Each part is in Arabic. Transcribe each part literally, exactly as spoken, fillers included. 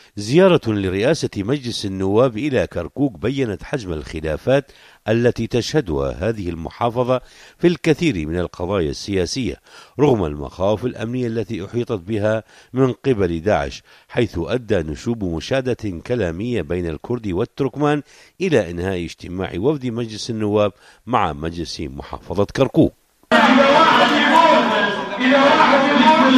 زيارة لرئاسة مجلس النواب إلى كركوك بيّنت حجم الخلافات التي تشهدها هذه المحافظة في الكثير من القضايا السياسية رغم المخاوف الأمنية التي أحيطت بها من قبل داعش، حيث أدى نشوب مشادة كلامية بين الكرد والتركمان إلى إنهاء اجتماع وفد مجلس النواب مع مجلس محافظة كركوك. إذا واحد يقول إذا واحد يقول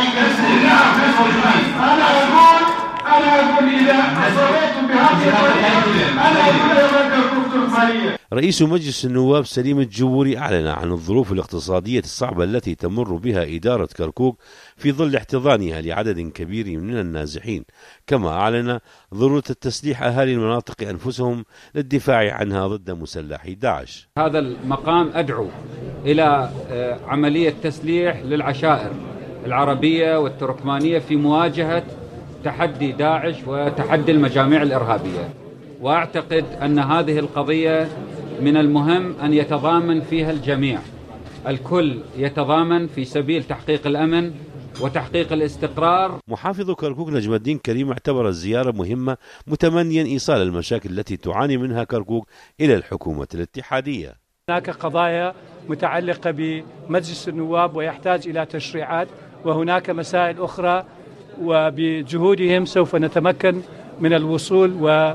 أنا أقول أنا أقول إذا أصريتم بهذه الطريقة أنا أقول يا كركوك تركمانية. رئيس مجلس النواب سليم الجبوري أعلن عن الظروف الاقتصادية الصعبة التي تمر بها إدارة كركوك في ظل احتضانها لعدد كبير من النازحين، كما أعلن ضرورة التسليح أهالي المناطق أنفسهم للدفاع عنها ضد مسلحي داعش. هذا المقام أدعو إلى عملية تسليح للعشائر العربية والتركمانية في مواجهة تحدي داعش وتحدي المجاميع الإرهابية، وأعتقد أن هذه القضية من المهم أن يتضامن فيها الجميع، الكل يتضامن في سبيل تحقيق الأمن وتحقيق الاستقرار. محافظ كركوك نجم الدين كريم اعتبر الزيارة مهمة، متمنيا إيصال المشاكل التي تعاني منها كركوك إلى الحكومة الاتحادية. هناك قضايا متعلقة بمجلس النواب ويحتاج إلى تشريعات، وهناك مسائل أخرى، وبجهودهم سوف نتمكن من الوصول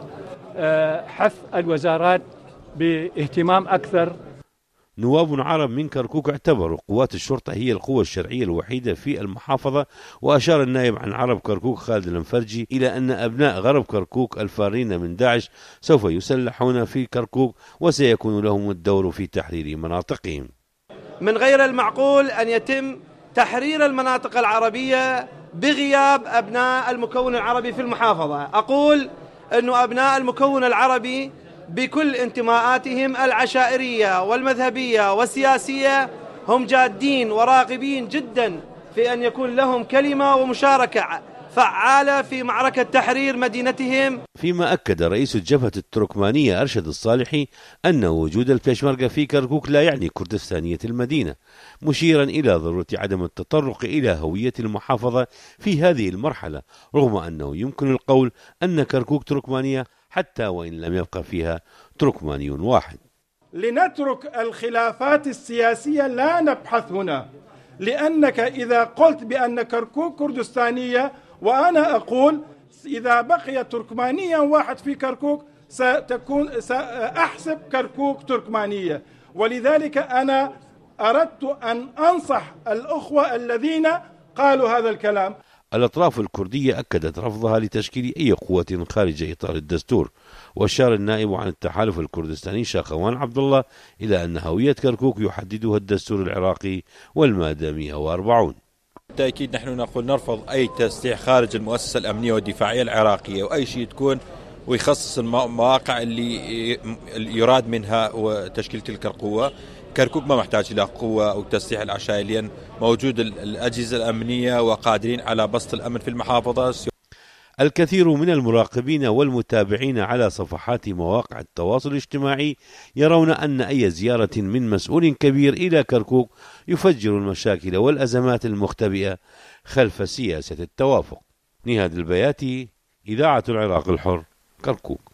وحث الوزارات باهتمام أكثر. نواب عرب من كركوك اعتبروا قوات الشرطة هي القوة الشرعية الوحيدة في المحافظة، وأشار النائب عن عرب كركوك خالد المفرجي إلى أن أبناء غرب كركوك الفارين من داعش سوف يسلحون في كركوك وسيكون لهم الدور في تحرير مناطقهم. من غير المعقول أن يتم تحرير المناطق العربية بغياب أبناء المكون العربي في المحافظة. أقول أن أبناء المكون العربي بكل انتماءاتهم العشائرية والمذهبية والسياسية هم جادين وراغبين جدا في أن يكون لهم كلمة ومشاركة فعالة في معركة تحرير مدينتهم. فيما أكد رئيس الجبهة التركمانية أرشد الصالحي أن وجود البيشمركة في كركوك لا يعني كردستانية المدينة، مشيرا إلى ضرورة عدم التطرق إلى هوية المحافظة في هذه المرحلة، رغم أنه يمكن القول أن كركوك تركمانية حتى وإن لم يبقى فيها تركماني واحد. لنترك الخلافات السياسية لا نبحث هنا، لأنك إذا قلت بأن كركوك كردستانية وأنا أقول إذا بقي تركمانيا واحد في كركوك ستكون سأحسب كركوك تركمانية. ولذلك أنا أردت أن أنصح الأخوة الذين قالوا هذا الكلام. الأطراف الكردية أكدت رفضها لتشكيل أي قوة خارج إطار الدستور، وأشار النائب عن التحالف الكردستاني شاخوان عبد الله إلى أن هوية كركوك يحددها الدستور العراقي والمادة مئة وأربعين. بالتأكيد نحن نقول نرفض أي تسليح خارج المؤسسة الأمنية والدفاعية العراقية، وأي شيء تكون ويخصص المواقع اللي يراد منها وتشكيل تلك القوة. كركوك ما محتاج إلى قوة أو تسليح العشائر، لأن موجود الأجهزة الأمنية وقادرين على بسط الأمن في المحافظة. الكثير من المراقبين والمتابعين على صفحات مواقع التواصل الاجتماعي يرون أن أي زيارة من مسؤول كبير إلى كركوك يفجر المشاكل والأزمات المختبئة خلف سياسة التوافق. نهاد البياتي، إذاعة العراق الحر، كركوك.